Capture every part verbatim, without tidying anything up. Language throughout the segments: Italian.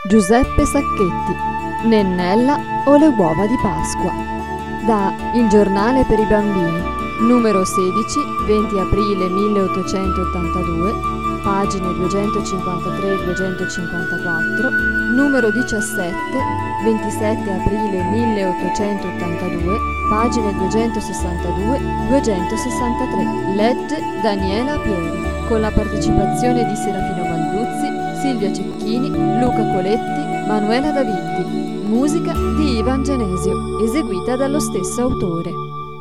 Giuseppe Sacchetti, Nennella o le uova di Pasqua. Da Il Giornale per i Bambini, numero sedici, venti aprile milleottocentottantadue, pagine duecentocinquantatré duecentocinquantaquattro, numero diciassette, ventisette aprile milleottocentottantadue, pagine duecentosessantadue duecentosessantatré. Legge Daniela Pieri, con la partecipazione di Serafino Balduzzi, Silvia Cecchini, Luca Coletti, Manuela Davitti. Musica di Ivan Genesio, eseguita dallo stesso autore.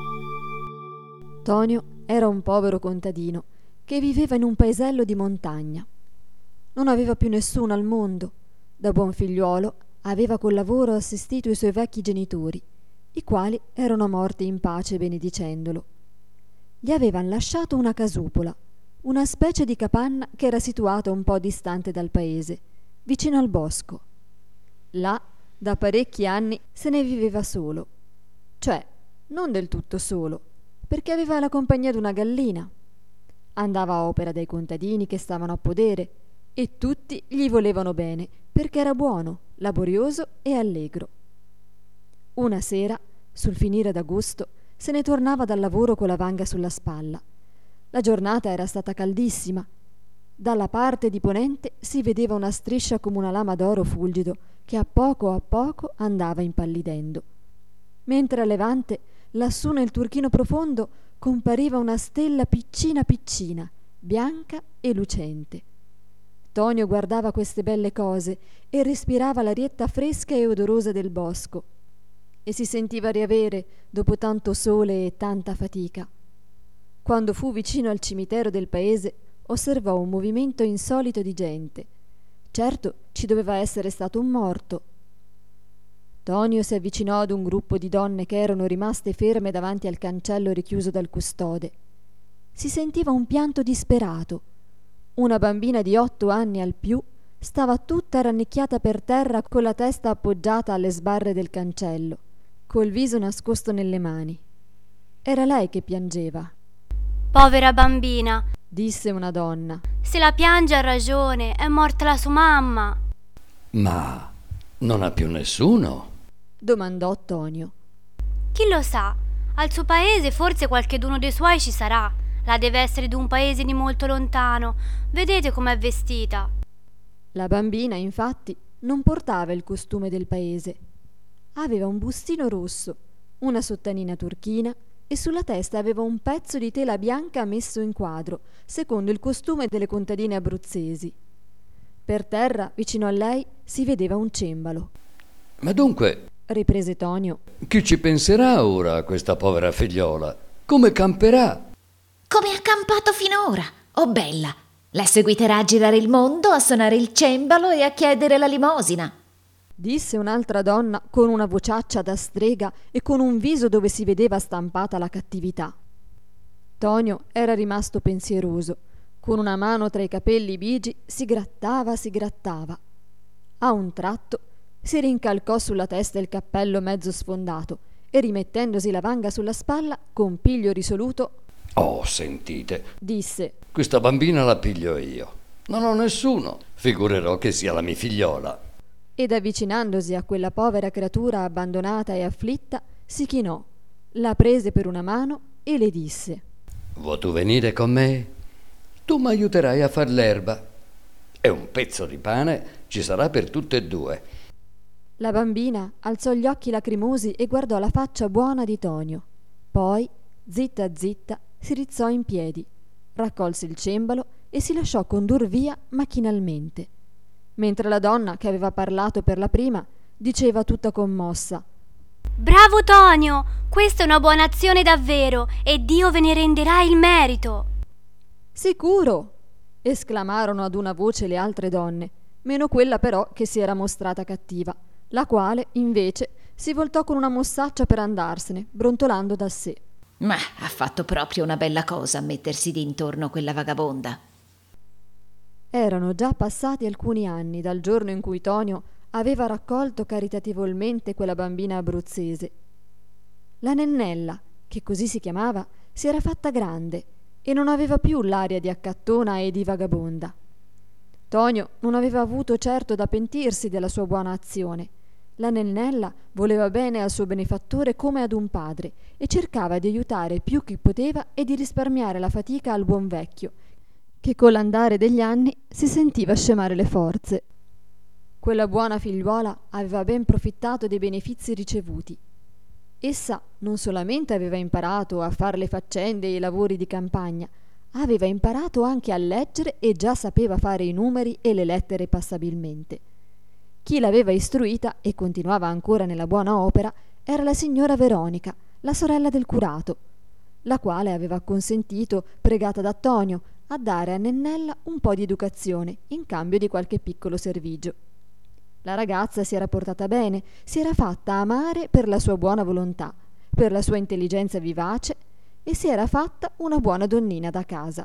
Tonio era un povero contadino che viveva in un paesello di montagna. Non aveva più nessuno al mondo. Da buon figliuolo aveva col lavoro assistito i suoi vecchi genitori, i quali erano morti in pace benedicendolo. Gli avevan lasciato una casupola, una specie di capanna che era situata un po' distante dal paese, vicino al bosco. Là, da parecchi anni, se ne viveva solo. Cioè, non del tutto solo, perché aveva la compagnia d'una gallina. Andava a opera dai contadini che stavano a podere e tutti gli volevano bene perché era buono, laborioso e allegro. Una sera, sul finire d'agosto, se ne tornava dal lavoro con la vanga sulla spalla. La giornata era stata caldissima. Dalla parte di ponente si vedeva una striscia come una lama d'oro fulgido che a poco a poco andava impallidendo. Mentre a levante, lassù nel turchino profondo, compariva una stella piccina piccina, bianca e lucente. Tonio guardava queste belle cose e respirava l'arietta fresca e odorosa del bosco e si sentiva riavere dopo tanto sole e tanta fatica. Quando fu vicino al cimitero del paese, osservò un movimento insolito di gente. Certo, ci doveva essere stato un morto. Tonio si avvicinò ad un gruppo di donne che erano rimaste ferme davanti al cancello richiuso dal custode. Si sentiva un pianto disperato. Una bambina di otto anni al più stava tutta rannicchiata per terra con la testa appoggiata alle sbarre del cancello, col viso nascosto nelle mani. Era lei che piangeva. «Povera bambina», disse una donna. «Se la piange ha ragione, è morta la sua mamma». «Ma non ha più nessuno?» domandò Tonio. «Chi lo sa? Al suo paese forse qualcheduno dei suoi ci sarà. La deve essere d'un paese di molto lontano. Vedete com'è vestita». La bambina, infatti, non portava il costume del paese. Aveva un bustino rosso, una sottanina turchina e sulla testa aveva un pezzo di tela bianca messo in quadro, secondo il costume delle contadine abruzzesi. Per terra, vicino a lei, si vedeva un cembalo. «Ma dunque», riprese Tonio, «chi ci penserà ora a questa povera figliola? Come camperà?» «Come ha campato finora, oh bella! La seguiterà a girare il mondo, a suonare il cembalo e a chiedere la limosina», disse un'altra donna con una vociaccia da strega e con un viso dove si vedeva stampata la cattività. Tonio era rimasto pensieroso. Con una mano tra i capelli bigi si grattava, si grattava. A un tratto si rincalcò sulla testa il cappello mezzo sfondato e, rimettendosi la vanga sulla spalla, con piglio risoluto: «Oh, sentite», disse, «questa bambina la piglio io. Non ho nessuno. Figurerò che sia la mia figliola». Ed avvicinandosi a quella povera creatura abbandonata e afflitta, si chinò, la prese per una mano e le disse: «Vuoi tu venire con me? Tu mi aiuterai a far l'erba e un pezzo di pane ci sarà per tutte e due». La bambina alzò gli occhi lacrimosi e guardò la faccia buona di Tonio. Poi, zitta zitta, si rizzò in piedi, raccolse il cembalo e si lasciò condur via macchinalmente, mentre la donna che aveva parlato per la prima diceva tutta commossa: «Bravo Tonio, questa è una buona azione davvero e Dio ve ne renderà il merito». «Sicuro!» esclamarono ad una voce le altre donne, meno quella però che si era mostrata cattiva, la quale invece si voltò con una mossaccia per andarsene, brontolando da sé: «Ma ha fatto proprio una bella cosa a mettersi d'intorno quella vagabonda». Erano già passati alcuni anni dal giorno in cui Tonio aveva raccolto caritatevolmente quella bambina abruzzese. La Nennella, che così si chiamava, si era fatta grande e non aveva più l'aria di accattona e di vagabonda. Tonio non aveva avuto certo da pentirsi della sua buona azione. La Nennella voleva bene al suo benefattore come ad un padre e cercava di aiutare più chi poteva e di risparmiare la fatica al buon vecchio, che con l'andare degli anni si sentiva scemare le forze. Quella buona figliuola aveva ben profittato dei benefizi ricevuti. Essa non solamente aveva imparato a fare le faccende e i lavori di campagna, aveva imparato anche a leggere e già sapeva fare i numeri e le lettere passabilmente. Chi l'aveva istruita e continuava ancora nella buona opera era la signora Veronica, la sorella del curato, la quale aveva consentito, pregata da Tonio, a dare a Nennella un po' di educazione in cambio di qualche piccolo servigio. La ragazza si era portata bene, si era fatta amare per la sua buona volontà, per la sua intelligenza vivace e si era fatta una buona donnina da casa.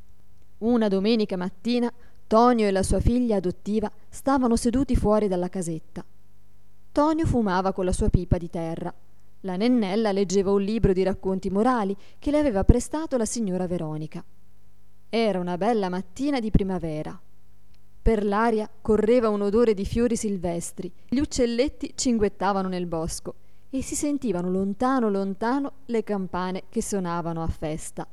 Una domenica mattina Tonio e la sua figlia adottiva stavano seduti fuori dalla casetta. Tonio fumava con la sua pipa di terra. La Nennella leggeva un libro di racconti morali che le aveva prestato la signora Veronica. Era una bella mattina di primavera. Per l'aria correva un odore di fiori silvestri, gli uccelletti cinguettavano nel bosco e si sentivano lontano lontano le campane che suonavano a festa.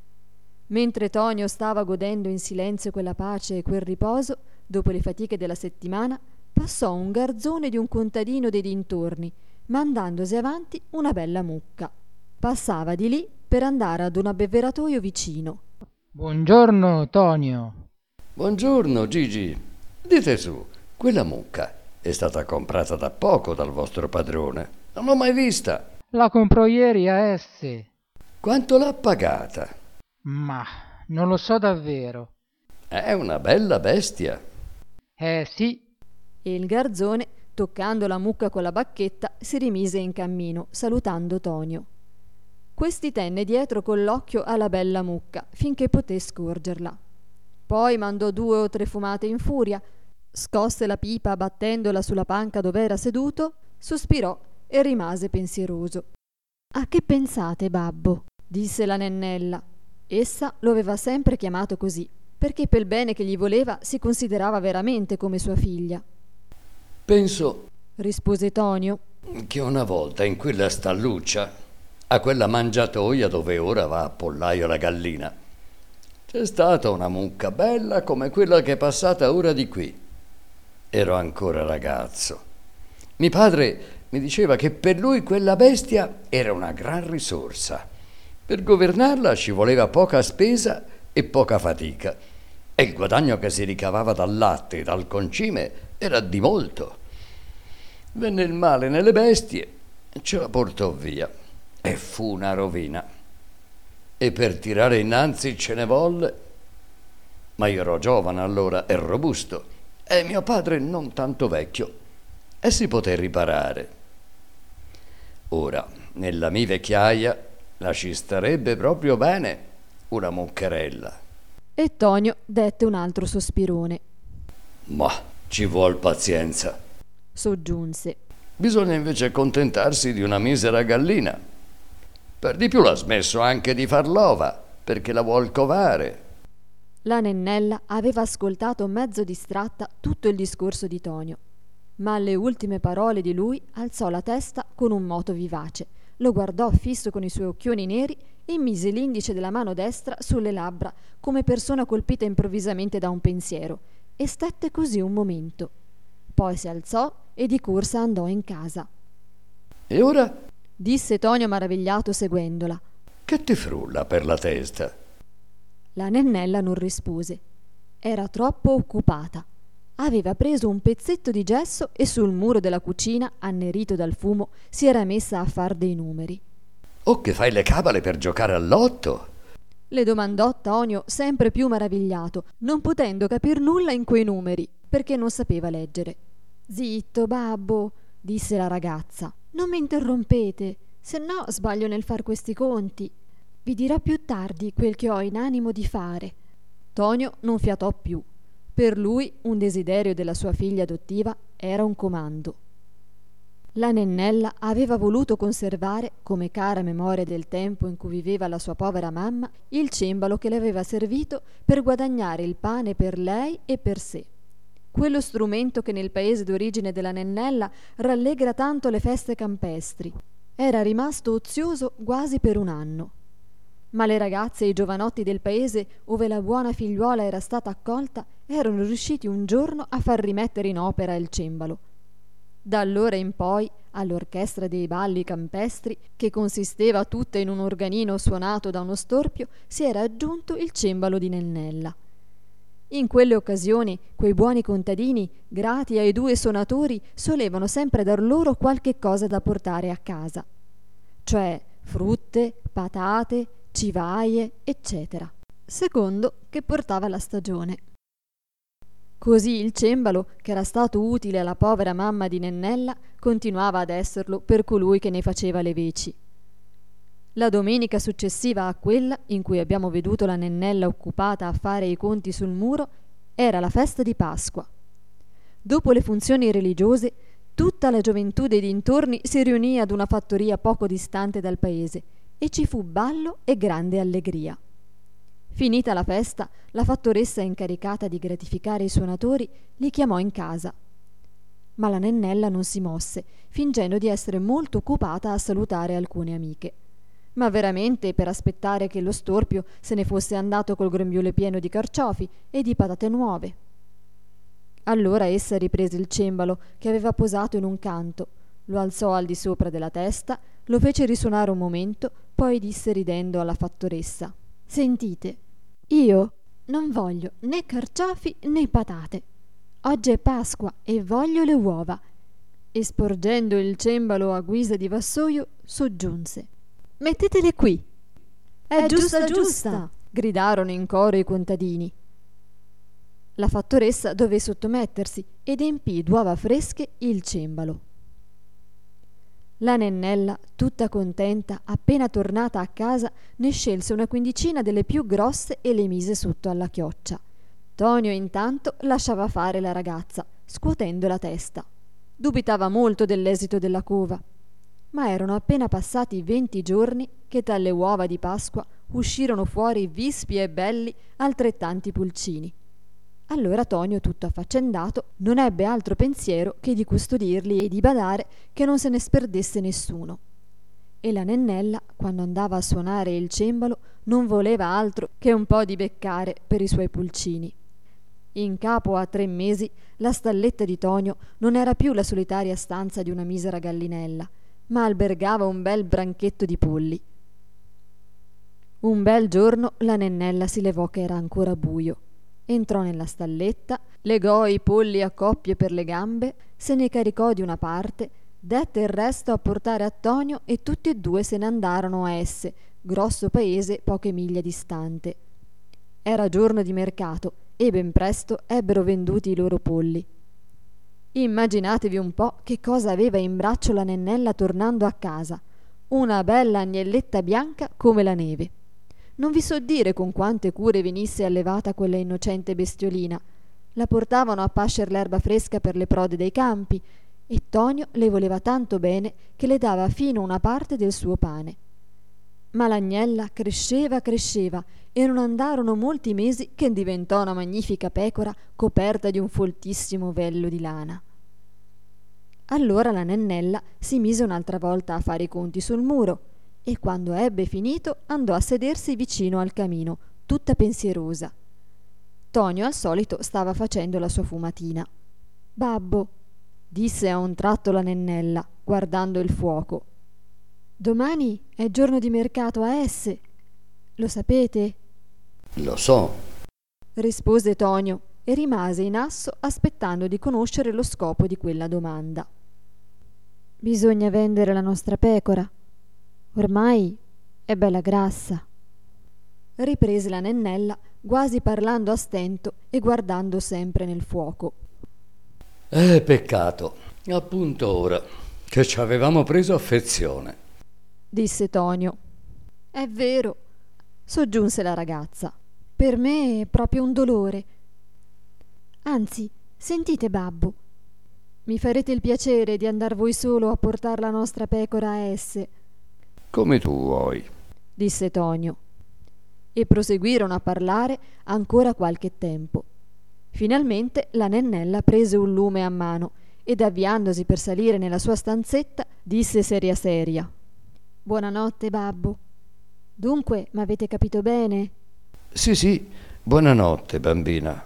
Mentre Tonio stava godendo in silenzio quella pace e quel riposo, dopo le fatiche della settimana, passò un garzone di un contadino dei dintorni, mandandosi avanti una bella mucca. Passava di lì per andare ad un abbeveratoio vicino. Buongiorno, Tonio. Buongiorno, Gigi. Dite su, quella mucca è stata comprata da poco dal vostro padrone. Non l'ho mai vista. La comprò ieri a Esse. Quanto l'ha pagata? Ma non lo so davvero. È una bella bestia. Eh sì. E il garzone, toccando la mucca con la bacchetta, si rimise in cammino, salutando Tonio. Questi tenne dietro con l'occhio alla bella mucca, finché poté scorgerla. Poi mandò due o tre fumate in furia, scosse la pipa battendola sulla panca dove era seduto, sospirò e rimase pensieroso. «A che pensate, babbo?» disse la Nennella. Essa lo aveva sempre chiamato così, perché pel bene che gli voleva si considerava veramente come sua figlia. Penso, rispose Tonio, che una volta in quella stalluccia, a quella mangiatoia dove ora va a pollaio la gallina, c'è stata una mucca bella come quella che è passata ora di qui. Ero ancora ragazzo. Mio padre mi diceva che per lui quella bestia era una gran risorsa. Per governarla ci voleva poca spesa e poca fatica, e il guadagno che si ricavava dal latte e dal concime era di molto. Venne il male nelle bestie e ce la portò via, e fu una rovina. E per tirare innanzi ce ne volle, ma io ero giovane allora e robusto, e mio padre non tanto vecchio, e si poté riparare. Ora, nella mia vecchiaia, la ci starebbe proprio bene una muccherella. E Tonio dette un altro sospirone. Ma ci vuol pazienza, soggiunse. Bisogna invece accontentarsi di una misera gallina. Per di più l'ha smesso anche di far l'ova, perché la vuol covare. La Nennella aveva ascoltato mezzo distratta tutto il discorso di Tonio, ma alle ultime parole di lui alzò la testa con un moto vivace, lo guardò fisso con i suoi occhioni neri e mise l'indice della mano destra sulle labbra come persona colpita improvvisamente da un pensiero, e stette così un momento. Poi si alzò e di corsa andò in casa. E ora? Disse Tonio maravigliato seguendola. Che ti frulla per la testa? La Nennella non rispose. Era troppo occupata. Aveva preso un pezzetto di gesso e sul muro della cucina, annerito dal fumo, si era messa a far dei numeri. «O che fai le cabale per giocare al lotto?» le domandò Tonio, sempre più maravigliato, non potendo capir nulla in quei numeri, perché non sapeva leggere. «Zitto, babbo», disse la ragazza. «Non mi interrompete, se no sbaglio nel far questi conti. Vi dirò più tardi quel che ho in animo di fare». Tonio non fiatò più. Per lui un desiderio della sua figlia adottiva era un comando. La Nennella aveva voluto conservare, come cara memoria del tempo in cui viveva la sua povera mamma, il cembalo che le aveva servito per guadagnare il pane per lei e per sé. Quello strumento che nel paese d'origine della Nennella rallegra tanto le feste campestri. Era rimasto ozioso quasi per un anno. Ma le ragazze e i giovanotti del paese ove la buona figliuola era stata accolta erano riusciti un giorno a far rimettere in opera il cembalo. Da allora in poi, all'orchestra dei balli campestri, che consisteva tutta in un organino suonato da uno storpio, si era aggiunto il cembalo di Nennella. In quelle occasioni, quei buoni contadini, grati ai due suonatori, solevano sempre dar loro qualche cosa da portare a casa, cioè frutte, patate, civaie, eccetera, secondo che portava la stagione. Così il cembalo, che era stato utile alla povera mamma di Nennella, continuava ad esserlo per colui che ne faceva le veci. La domenica successiva a quella in cui abbiamo veduto la Nennella occupata a fare i conti sul muro era la festa di Pasqua. Dopo le funzioni religiose, tutta la gioventù dei dintorni si riunì ad una fattoria poco distante dal paese e ci fu ballo e grande allegria. Finita la festa, la fattoressa incaricata di gratificare i suonatori li chiamò in casa. Ma la Nennella non si mosse, fingendo di essere molto occupata a salutare alcune amiche. Ma veramente per aspettare che lo storpio se ne fosse andato col grembiule pieno di carciofi e di patate nuove. Allora essa riprese il cembalo che aveva posato in un canto, lo alzò al di sopra della testa, lo fece risuonare un momento, poi disse ridendo alla fattoressa: «Sentite, io non voglio né carciofi né patate. Oggi è Pasqua e voglio le uova». E sporgendo il cembalo a guisa di vassoio, soggiunse: «Mettetele qui». «È, è giusta, giusta, giusta!» gridarono in coro i contadini. La fattoressa dové sottomettersi ed empì d'uova fresche il cembalo. La Nennella, tutta contenta, appena tornata a casa, ne scelse una quindicina delle più grosse e le mise sotto alla chioccia. Tonio intanto lasciava fare la ragazza, scuotendo la testa. Dubitava molto dell'esito della cova, ma erano appena passati venti giorni che dalle uova di Pasqua uscirono fuori vispi e belli altrettanti pulcini. Allora Tonio, tutto affaccendato, non ebbe altro pensiero che di custodirli e di badare che non se ne sperdesse nessuno. E la Nennella, quando andava a suonare il cembalo, non voleva altro che un po' di beccare per i suoi pulcini. In capo a tre mesi la stalletta di Tonio non era più la solitaria stanza di una misera gallinella, ma albergava un bel branchetto di polli. Un bel giorno la Nennella si levò che era ancora buio. Entrò nella stalletta, legò i polli a coppie per le gambe, se ne caricò di una parte, dette il resto a portare a Tonio e tutti e due se ne andarono a Esse, grosso paese poche miglia distante. Era giorno di mercato e ben presto ebbero venduti i loro polli. Immaginatevi un po' che cosa aveva in braccio la Nennella tornando a casa: una bella agnelletta bianca come la neve. Non vi so dire con quante cure venisse allevata quella innocente bestiolina. La portavano a pascer l'erba fresca per le prode dei campi e Tonio le voleva tanto bene che le dava fino una parte del suo pane. Ma l'agnella cresceva, cresceva e non andarono molti mesi che diventò una magnifica pecora coperta di un foltissimo vello di lana. Allora la Nennella si mise un'altra volta a fare i conti sul muro e quando ebbe finito andò a sedersi vicino al camino, tutta pensierosa. Tonio al solito stava facendo la sua fumatina. «Babbo», disse a un tratto la Nennella, guardando il fuoco, «domani è giorno di mercato a Esse. Lo sapete?» «Lo so», rispose Tonio e rimase in asso aspettando di conoscere lo scopo di quella domanda. «Bisogna vendere la nostra pecora. Ormai è bella grassa», riprese la Nennella, quasi parlando a stento e guardando sempre nel fuoco. «Eh, peccato, appunto ora che ci avevamo preso affezione», disse Tonio. «È vero», soggiunse la ragazza. «Per me è proprio un dolore. Anzi, sentite babbo, mi farete il piacere di andar voi solo a portar la nostra pecora a esse. Come tu vuoi, disse Tonio. E proseguirono a parlare ancora qualche tempo. Finalmente la nennella prese un lume a mano ed avviandosi per salire nella sua stanzetta disse seria seria: buonanotte, babbo. Dunque, m'avete capito bene? Sì, sì, buonanotte, bambina.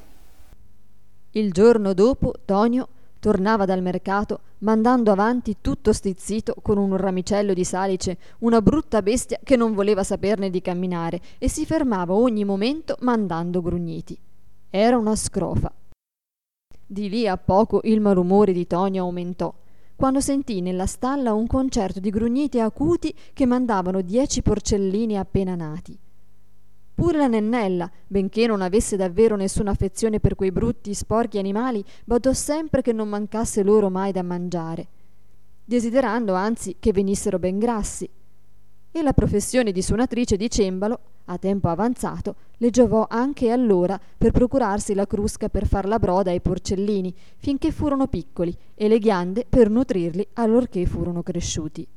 Il giorno dopo Tonio tornava dal mercato mandando avanti tutto stizzito con un ramicello di salice una brutta bestia che non voleva saperne di camminare e si fermava ogni momento mandando grugniti. Era una scrofa. Di lì a poco il malumore di Tonio aumentò, quando sentì nella stalla un concerto di grugniti acuti che mandavano dieci porcellini appena nati. Pure la nennella, benché non avesse davvero nessuna affezione per quei brutti, sporchi animali, badò sempre che non mancasse loro mai da mangiare, desiderando anzi che venissero ben grassi. E la professione di suonatrice di cembalo, a tempo avanzato, le giovò anche allora per procurarsi la crusca per far la broda ai porcellini, finché furono piccoli, e le ghiande per nutrirli allorché furono cresciuti.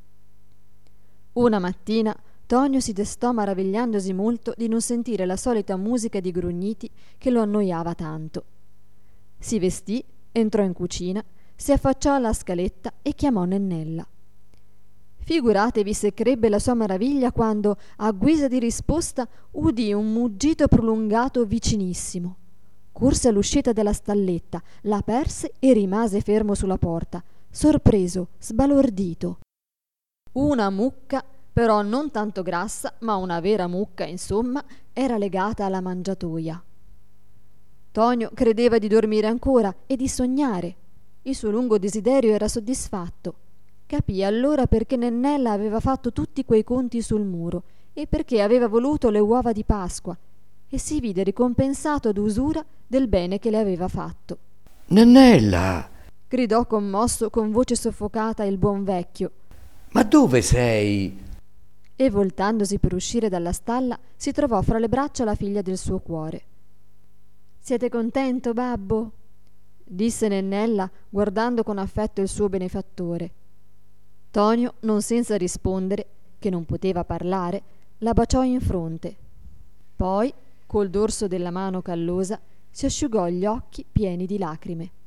Una mattina Tonio si destò maravigliandosi molto di non sentire la solita musica di grugniti che lo annoiava tanto. Si vestì, entrò in cucina, si affacciò alla scaletta e chiamò Nennella. Figuratevi se crebbe la sua maraviglia quando, a guisa di risposta, udì un muggito prolungato vicinissimo. Corse all'uscita della stalletta, l'aperse e rimase fermo sulla porta, sorpreso, sbalordito. Una mucca, però non tanto grassa, ma una vera mucca, insomma, era legata alla mangiatoia. Tonio credeva di dormire ancora e di sognare. Il suo lungo desiderio era soddisfatto. Capì allora perché Nennella aveva fatto tutti quei conti sul muro e perché aveva voluto le uova di Pasqua, e si vide ricompensato ad usura del bene che le aveva fatto. Nennella! Gridò commosso con voce soffocata il buon vecchio. Ma dove sei? E voltandosi per uscire dalla stalla si trovò fra le braccia la figlia del suo cuore. Siete contento, babbo? Disse Nennella guardando con affetto il suo benefattore. Tonio, non senza rispondere, che non poteva parlare, la baciò in fronte. Poi, col dorso della mano callosa, si asciugò gli occhi pieni di lacrime.